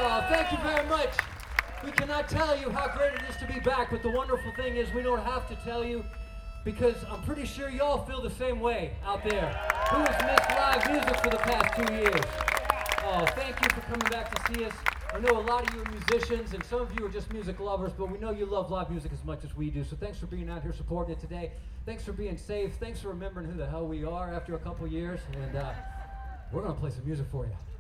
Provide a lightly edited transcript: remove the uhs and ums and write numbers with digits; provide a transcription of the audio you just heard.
Oh, thank you very much. We cannot tell you how great it is to be back, but the wonderful thing is we don't have to tell you because I'm pretty sure y'all feel the same way out there. Who has missed live music for the past 2 years? Oh, thank you for coming back to see us. I know a lot of you are musicians and some of you are just music lovers, but we know you love live music as much as we do. So thanks for being out here supporting it today. Thanks for being safe. Thanks for remembering who the hell we are after a couple years. And we're going to play some music for you.